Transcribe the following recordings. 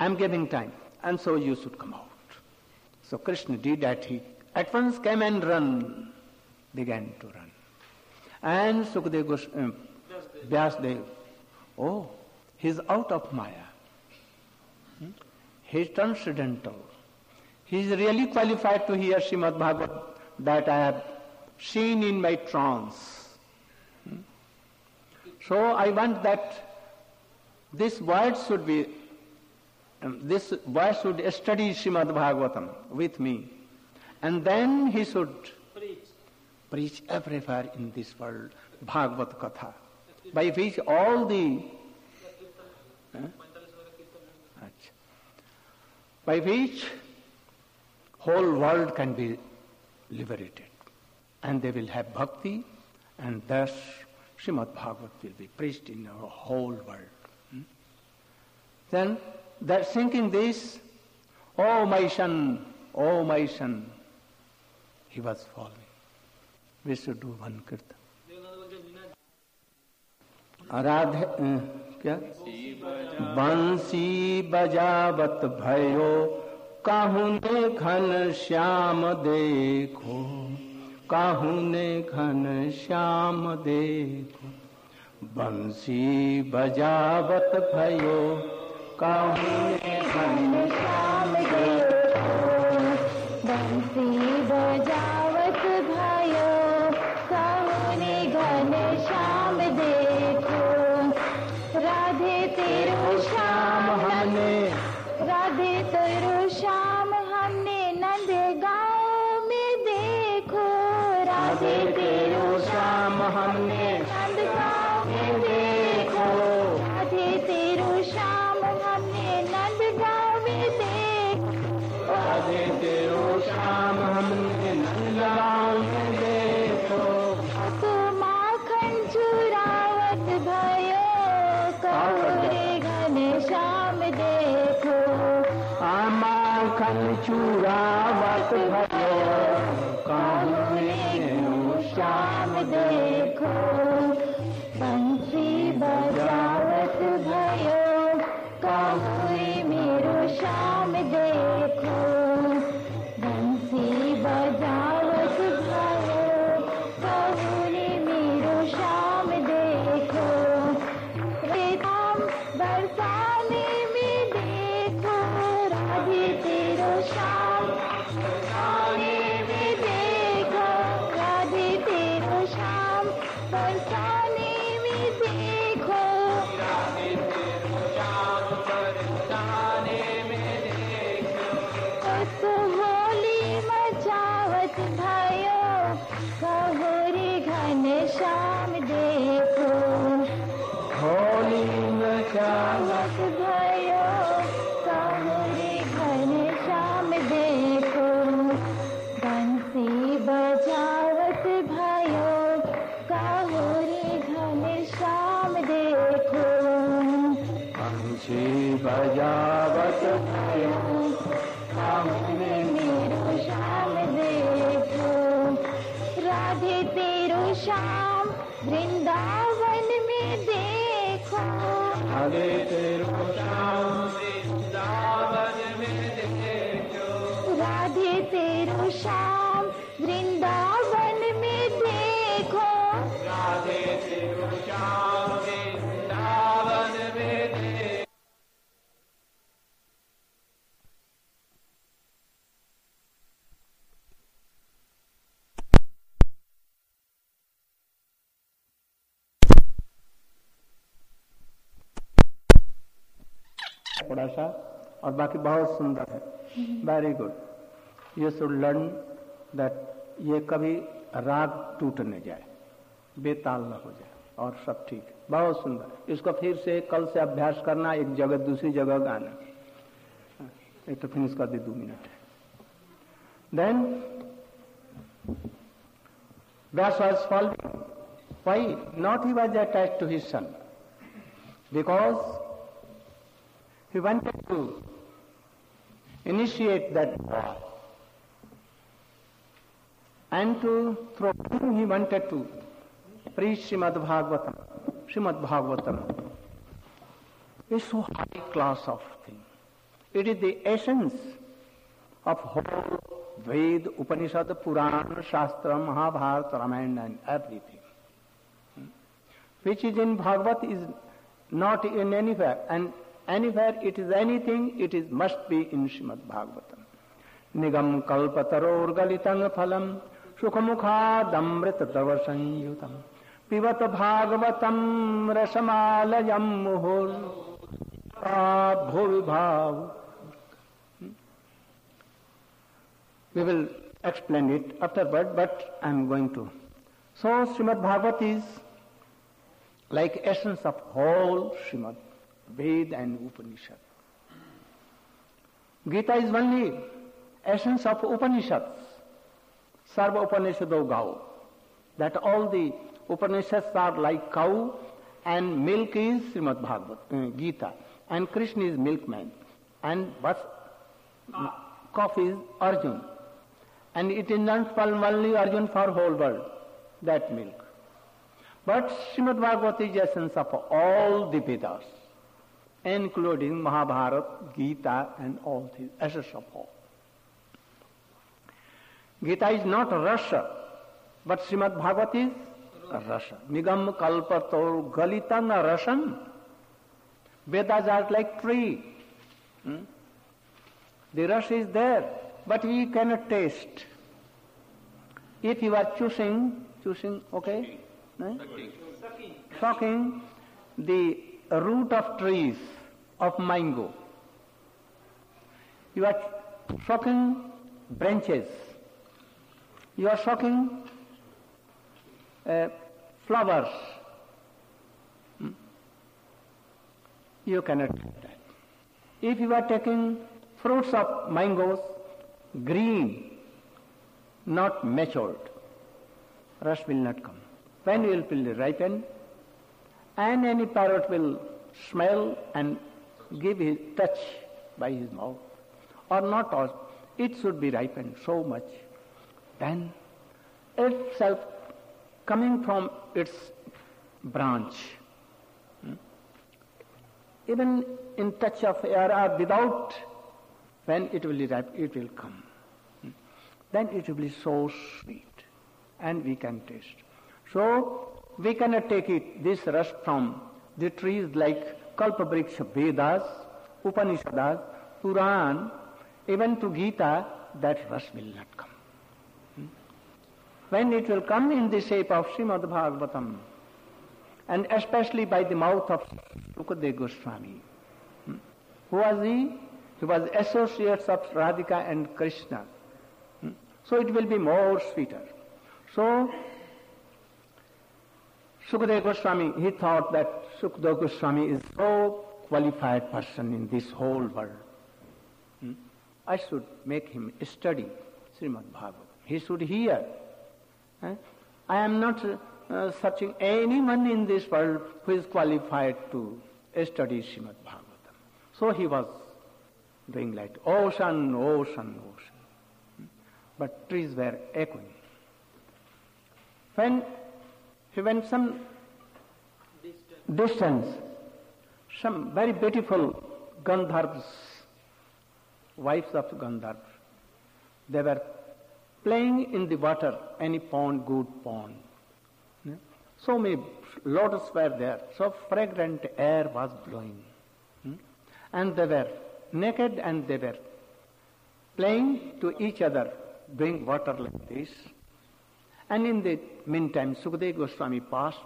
I'm giving time, and so you should come out. So Krishna did that. He at once came and began to run. And Sukadeva Vyasdev, oh, he's out of Maya. He's transcendental. He's really qualified to hear Srimad Bhagavad that I have seen in my trance. So I want that this boy should study Srimad Bhagavatam with me, and then he should preach everywhere in this world Bhagavad Katha, by which all the by which whole world can be liberated, and they will have bhakti, and thus Srimad Bhagavat will be preached in the whole world. Then they're thinking this, oh my son, he was falling. We should do one kirtan. Aradhe क्या बंसी बजावत भयो काहू ने घन श्याम देखो, काहू ने घन श्याम देखो, बंसी बजावत भयो काहू ने घन श्याम देखो, बंसी बजावत भयो काहू ने घन श्याम देखो, राधे तेरो श्याम हमने, राधे तेरो श्याम हमने नंद गाँव में देखो, राधे तेरो श्याम हमने नंद गाँव में देखो, राधे तेरो श्याम हमने नंद गाँव में देखो, राधे तेरो श्याम हमने नंद गाँव में देखो, तो माखन चुरावत भयो कौरे घन श्याम देखो, माखन चुरावत भयो काहू श्याम देखो, बंसी बजावत भयो काहुए मेरो श्याम देखो, बंसी बजावत भयो काहुए मेरो श्याम देखो, रेतम बरसाने में देखो, राधे तेरो श्याम बरसाने में देखो, राधे तेरो श्याम बरसाने में देखो, राधे तेरो श्याम बरसाने में देखो, तो होली मचावत भयो कहोरे घन श्याम देखो, होली मचावत भयो कहोरे घन श्याम देखो, बंसी बजावत भयो कहोरे घन श्याम देखो, बंसी बजावत भयो काहुए मेरो श्याम देखो, राधे तेरो श्याम वृंदावन में देखो, राधे तेरो श्याम वृंदावन में देखो, राधे तेरो श्याम वृंदावन में देखो, राधे तेरो श्याम वृंदावन में देखो। थोड़ा सा और बाकी बहुत सुंदर है, very good. You should learn that ये कभी राग टूट न जाए, बेताल न हो जाए, और सब ठीक है, बहुत सुंदर। इसको फिर से कल से अभ्यास करना, एक जगह दूसरी जगह गाना। एक तो फिनिश कर दी, 2 मिनट है। Then Vyasa was falling. Why? Not he was attached to his son, because he wanted to initiate that war, and through whom he wanted to preach Srimad Bhagavatam. Srimad Bhagavatam is so high class of thing. It is the essence of whole Ved, Upanishad, Puran, Shastra, Mahabharata, Ramayana and everything. Which is in Bhagavad is not in anywhere, and anywhere it is anything, it is must be in Srimad Bhagavatam. Nigam kalpataror galitang phalam sukhamukha dava sanyutam pivat bhagavatam rasamalayam muhur bhuvibhav. We will explain it afterward, but I am going to. So Srimad Bhagavat is like essence of whole Srimad, Ved and Upanishad. Gita is only essence of Upanishads. Sarva Upanishado Gau. That all the Upanishads are like cow, and milk is Srimad Bhagavat, Gita, and Krishna is milkman, and coffee is Arjun. And it is not only Arjun for whole world, that milk. But Srimad Bhagavat is essence of all the Vedas, including Mahabharata, Gita and all these, essence of all. Gita is not Rasa, but Srimad Bhagavat is Rasa. Nigam kalpator galitam rasam. Vedas are like tree. The rasa is there, but we cannot taste. If you are choosing, okay? Sucking the root of trees of mango. You are sucking branches. You are sucking flowers. You cannot do that. If you are taking fruits of mangoes, green, not matured, rust will not come. When it will ripen, and any parrot will smell and give his touch by his mouth, or not all, it should be ripened so much. Then itself coming from its branch, even in touch of air or without, when it will be ripe, it will come. Then it will be so sweet, and we can taste. So we cannot take it, this rust from the trees like Kalpabriksha, Vedas, Upanishads, Puran, even to Gita, that rust will not come. When it will come in the shape of Srimad Bhagavatam, and especially by the mouth of Sukadeva Goswami. Who was he? He was associates of Radhika and Krishna. So it will be more sweeter. So Sukadeva Goswami, he thought that Sukadeva Goswami is so qualified person in this whole world. I should make him study Srimad Bhagavatam. He should hear. I am not searching anyone in this world who is qualified to study Srimad Bhagavatam. So he was doing like ocean, ocean, ocean. But trees were echoing. When he went some distance, some very beautiful Gandharvas, wives of Gandharvas, they were playing in the water, any pond, good pond. So many lotus were there, so fragrant air was blowing. And they were naked and they were playing to each other, doing water like this. And in the meantime, Sukadeva Goswami passed.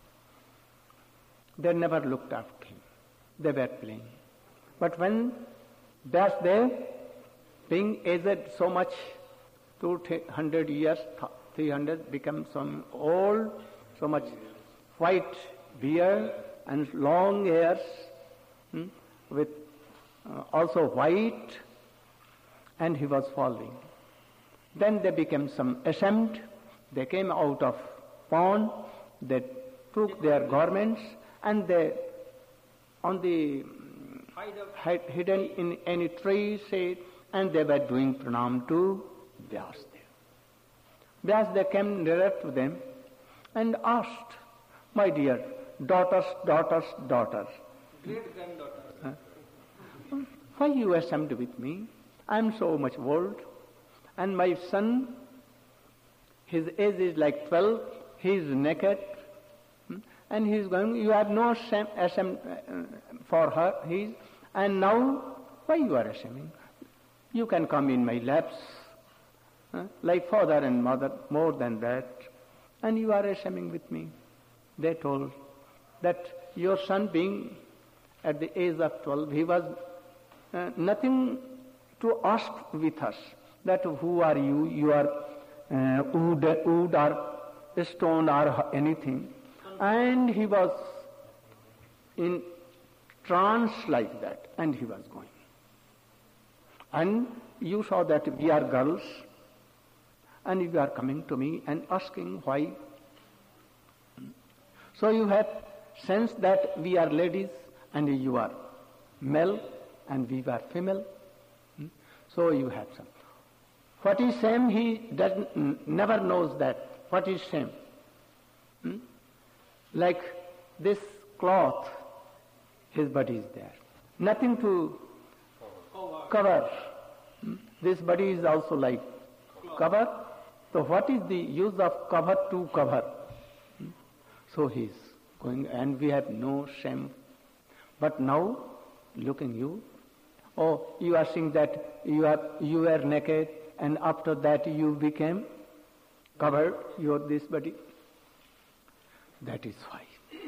They never looked after him. They were playing. But when Vyasadeva, being aged so much, 200 years, 300, become some old, so much white beard and long hairs, with also white, and he was falling. Then they became some ashamed. They came out of pond, they took their garments, and they, on the hidden in any tree shade, and they were doing pranam to Vyasadeva. Vyasadeva came nearer to them and asked, my dear daughters, Great-granddaughter. why you ashamed with me? I am so much old. And my son, his age is like 12, he is naked. And he is going, you have no shame for her. And now, why you are ashamed? You can come in my laps, like father and mother, more than that. And you are ashamed with me. They told that your son being at the age of 12, he was nothing to ask with us. That who are you? You are wood or stone or anything. And he was in trance like that, and he was going. And you saw that we are girls, and you are coming to me and asking why. So you have sensed that we are ladies and you are male and we are female. So you have some. What is shame? He never knows that. What is shame? Like this cloth, his body is there. Nothing to cover. This body is also like cover. So what is the use of cover to cover? So he is going, and we have no shame. But now, looking you, you are saying that you were naked, and after that you became covered this body. That is why.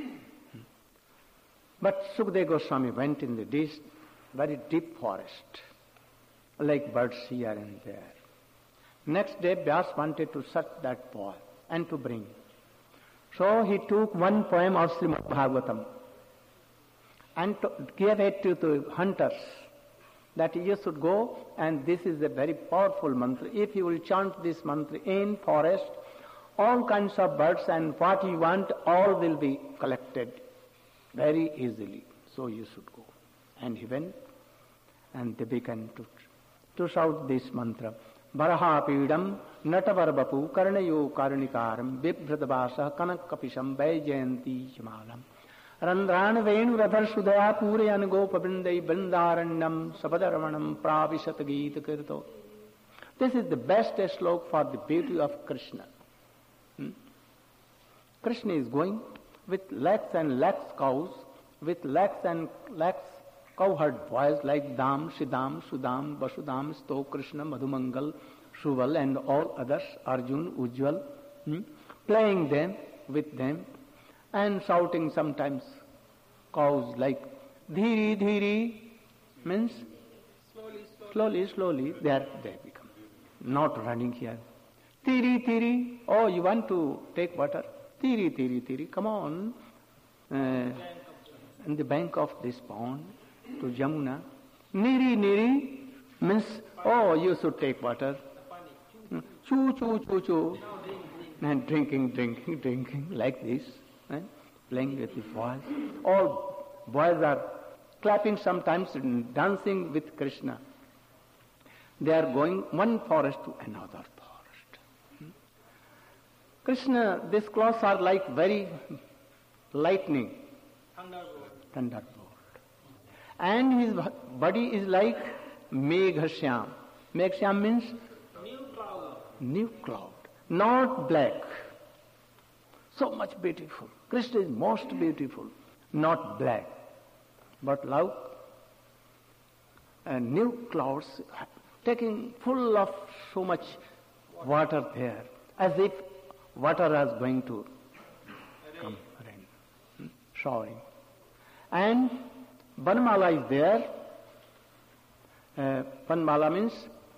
But Sukadeva Goswami went in this very deep forest, like birds here and there. Next day, Vyas wanted to search that boy and to bring. So he took one poem of Srimad Bhagavatam and gave it to the hunters, that you should go, and this is a very powerful mantra. If you will chant this mantra in forest, all kinds of birds and what you want, all will be collected very easily. So you should go. And he went, and they began to shout this mantra. Baraha pidam natavarvapu karnayo karnikaram bibhradavasa kanakapisham vaijayanti shamalam randran venu radhar sudaya purayan gopavindai brindaranyam sabadaramanam pravishat geeta kirto. This is the best slok for the beauty of Krishna. Krishna is going with lakhs and lakhs cows, with lakhs and lakhs cowherd boys like Dam, Siddham, Sudam, Vasudam, Sto, Krishna, Madhumangal, Suval and all others, Arjun, Ujjwal, playing them with them and shouting sometimes cows like Dhiri, Dhiri, means slowly, they become. Not running here. Tiri, Tiri, oh you want to take water? Tiri, Tiri, Tiri, come on. In the bank of this pond, to Jamuna. Niri, Niri means, oh, you should take water. Choo, choo, choo, choo. And drinking, like this. Playing with the boys. All boys are clapping sometimes and dancing with Krishna. They are going one forest to another forest. Krishna, these clothes are like very lightning. Thunderbolt. And his body is like Megha-shyam. Megha-shyam means new cloud, not black. So much beautiful. Krishna is most beautiful, not black, but like new clouds taking full of so much water there, as if water is going to come, rain, showering. And Vanmala is there. Vanmala means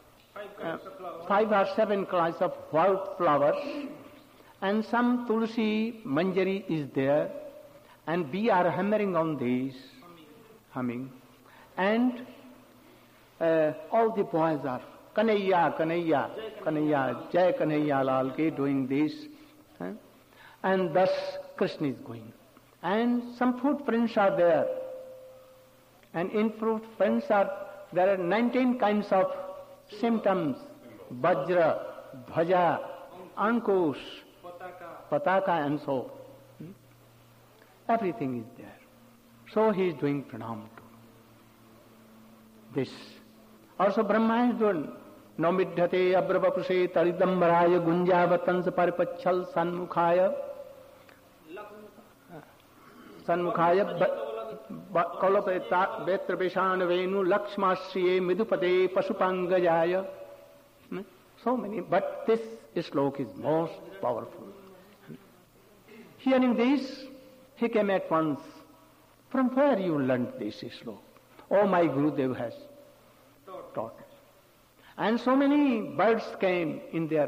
5 or 7 kinds of white flowers, and some tulsi manjari is there, and we are hammering on these, humming, and all the boys are Kanaiya, Kanaiya, Kanaiya, Jai Kanaiya Lal ke doing this, and thus Krishna is going. And some footprints are there. And in footprints there are 19 kinds of symptoms. Vajra, Bhaja, Ankush, Pataka and so. Everything is there. So he is doing pranam to this. Also Brahma is doing Nomidhate abrabapuse taridambaraya gunjavatansa paripachal sanmukhaya kaulapeta betra veshana venu lakshmasriye midupade pasupangajaya. So many, but this sloka is most powerful. Hearing this, he came at once. From where you learned this sloka? Oh, my Gurudev has taught. And so many birds came in their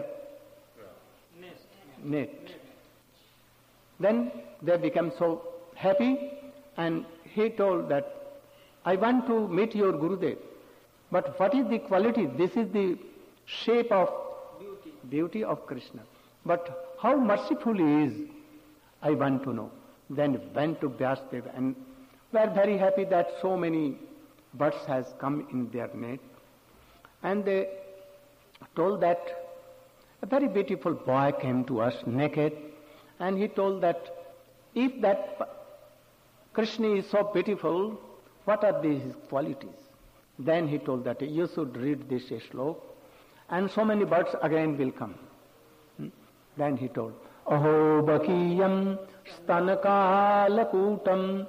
net. Then they became so happy, and he told that, I want to meet your Gurudev. But what is the quality? This is the shape of beauty of Krishna. But how merciful he is, I want to know. Then went to Vyasadeva and were very happy that so many birds has come in their net. And they told that a very beautiful boy came to us naked, and he told that if that Krishna is so beautiful, what are his qualities? Then he told that you should read this sloka, and so many birds again will come. Then he told, Aho bakiyam stanakalakutam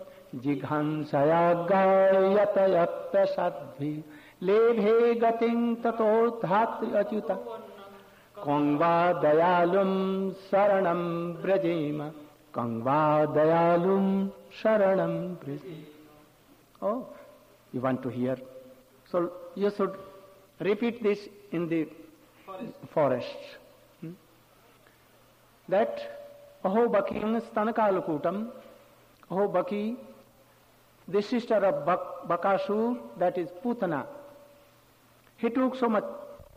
jighansayagayatayapya sadvi lebhe gating tato dhati achyuta kangva dayalum saranam brajema kangva dayalum saranam brajema. Oh, you want to hear? So you should repeat this in the forest. That Aho Bakiyam Stanakalakutam, Aho Baki, the sister of Bakasur, that is Putana. He took so much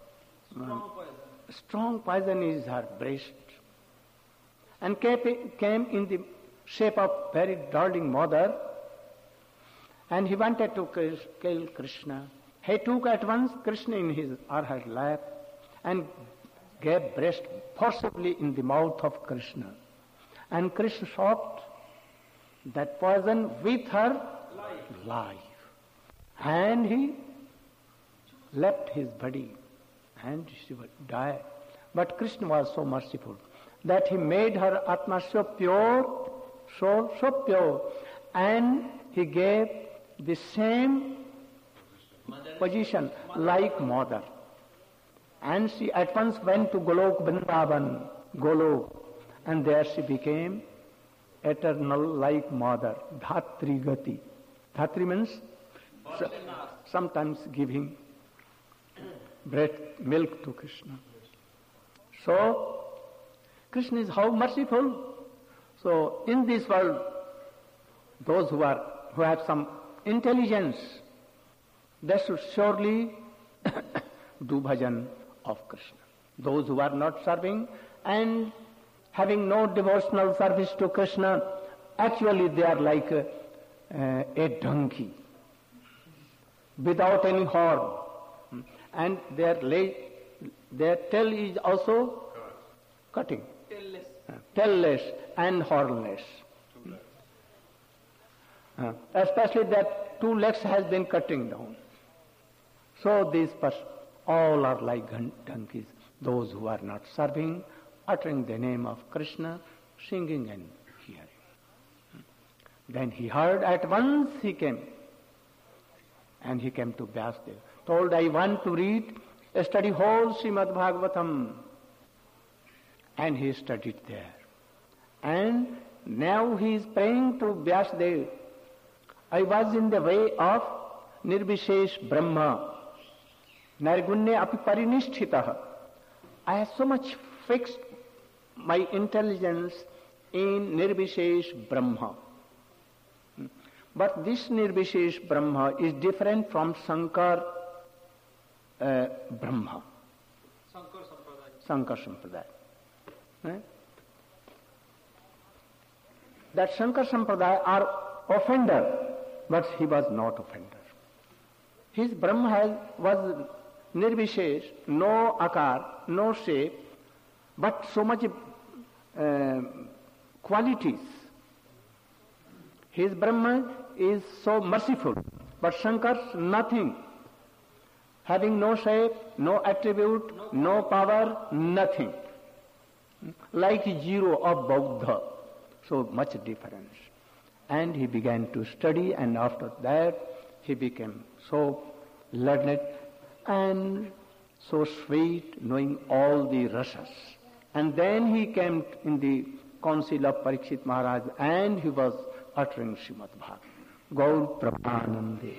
strong poison in her breast and came in the shape of very darling mother, and he wanted to kill Krishna. He took at once Krishna in his or her lap and gave breast forcibly in the mouth of Krishna. And Krishna shot that poison with her life. And he left his body and she would die. But Krishna was so merciful that he made her Atma so pure, so pure, and he gave the same position like mother. And she at once went to Golok Vrindavan, Golok, and there she became eternal like mother, Dhatri Gati. Dhatri means sometimes giving breast, milk to Krishna. So, Krishna is how merciful. So, in this world, those who have some intelligence, they should surely do bhajan of Krishna. Those who are not serving and having no devotional service to Krishna, actually they are like a donkey without any horn, and their tail is also cutting, tailless and hornless. Especially that 2 legs has been cutting down. So these all are like donkeys, those who are not serving, uttering the name of Krishna, singing and hearing. Then he heard at once he came. And he came to Vyasadeva, told, I want to study whole Srimad Bhagavatam. And he studied there. And now he is praying to Vyasadeva. I was in the way of Nirvishesh Brahma. Nargunne api parinisthitah. I have so much fixed my intelligence in Nirvishesh Brahma. But this Nirvishesh Brahma is different from Sankar Brahma. Sankar Sampradaya. That Sankar Sampradaya are offender, but he was not offender. His Brahma was Nirvishesh, no akar, no shape, but so much qualities. His Brahma is so merciful, but Shankar's nothing. having no shape, no attribute, no power, nothing. Like zero of Buddha. So much difference. And he began to study, and after that he became so learned and so sweet, knowing all the rasas. And then he came in the council of Parikshit Maharaj, and he was uttering Srimad Bhagavatam. Gaur Prabhanande.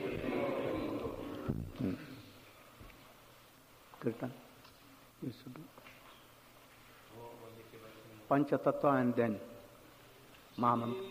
Kirtan, you should do. Pancha Tattva and then Mahamantra.